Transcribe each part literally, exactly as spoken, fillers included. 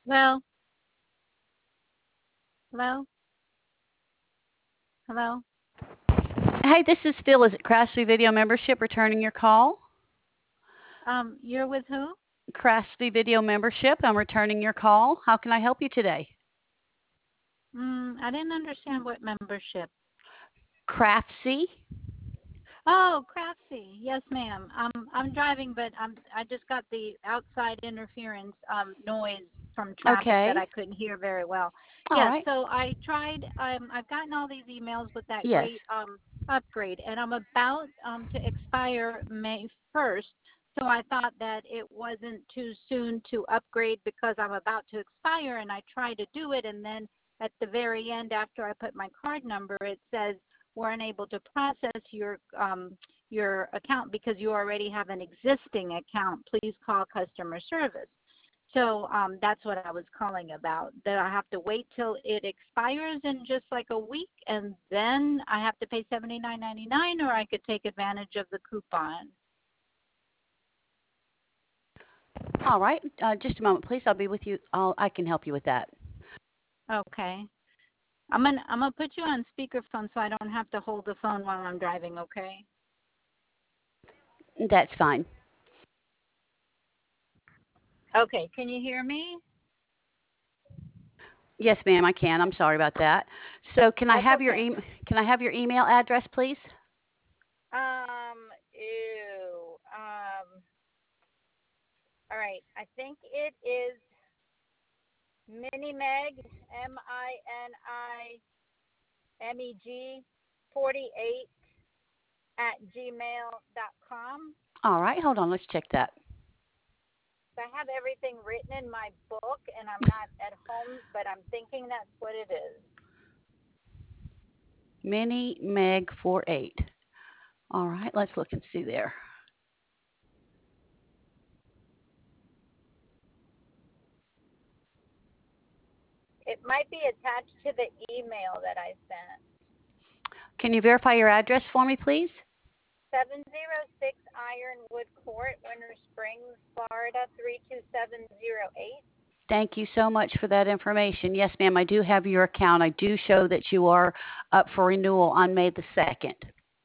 Well, hello, hello. Hey, this is Phil. Is it Craftsy Video Membership returning your call? Um, you're with who? Craftsy Video Membership, I'm returning your call. How can I help you today? Mm, I didn't understand what membership. Craftsy? Oh, Craftsy. Yes, ma'am. Um, I'm driving, but I'm I just got the outside interference um noise from traffic that Okay. I couldn't hear very well. All Yes, right. so I tried. Um, I've gotten all these emails with that Yes. great um upgrade, and I'm about um to expire May first. So I thought that it wasn't too soon to upgrade because I'm about to expire, and I tried to do it, and then at the very end, after I put my card number, it says we're unable to process your um, your account because you already have an existing account. Please call customer service. So um, that's what I was calling about. That I have to wait till it expires in just like a week, and then I have to pay seventy nine ninety nine, or I could take advantage of the coupon. All right. Uh, just a moment, please. I'll be with you. I'll, I can help you with that. Okay. I'm gonna I'm gonna put you on speakerphone so I don't have to hold the phone while I'm driving. Okay. That's fine. Okay. Can you hear me? Yes, ma'am, I can. I'm sorry about that. So, can I That's have your okay. e- can I have your email address, please? Um, ew. Um, all right. I think it is Minimeg, M I N I M E G, forty-eight at gmail dot com. All right. Hold on. Let's check that. I have everything written in my book, and I'm not at home, but I'm thinking that's what it is. Mini Meg four eight. All right. Let's look and see there. It might be attached to the email that I sent. Can you verify your address for me, please? seven oh six Ironwood Court, Winter Springs, Florida, three two seven zero eight. Thank you so much for that information. Yes, ma'am, I do have your account. I do show that you are up for renewal on May the second.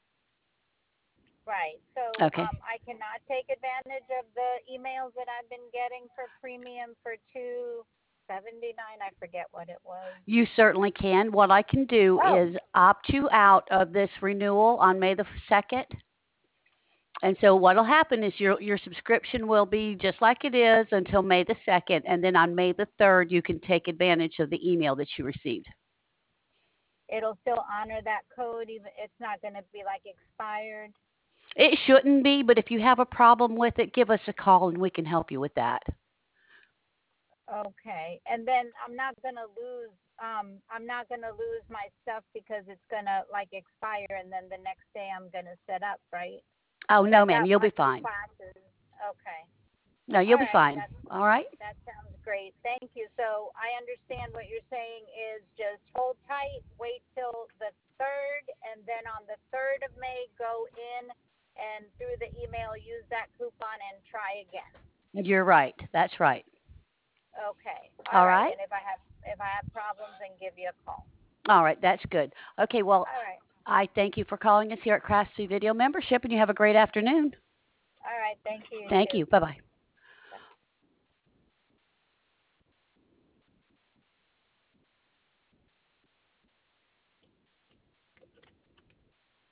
Right. So Okay. um, I cannot take advantage of the emails that I've been getting for premium for two seventy nine. I forget what it was. You certainly can. What I can do Oh, is opt you out of this renewal on May the second. And so what will happen is your your subscription will be just like it is until May the second, and then on May the third you can take advantage of the email that you received. it'll still honor that code. Even it's not going to be like expired. It shouldn't be, but if you have a problem with it, give us a call and we can help you with that. Okay. And then I'm not going to lose. Um, I'm not going to lose my stuff because it's going to like expire, and then the next day I'm going to set up, right? Oh, Because no, I've ma'am, got you'll be lots of fine. classes. Okay. No, you'll All be right. fine. That's All right? That sounds great. Thank you. So I understand what you're saying is just hold tight, wait till the third, and then on the third of May, go in and through the email, use that coupon and try again. You're right. That's right. Okay. All All right. right? And if I have if I have problems, then give you a call. All right, that's good. Okay, well, All right. I thank you for calling us here at Craftsy Video Membership, and you have a great afternoon. All right. Thank you Thank too. you. Bye bye.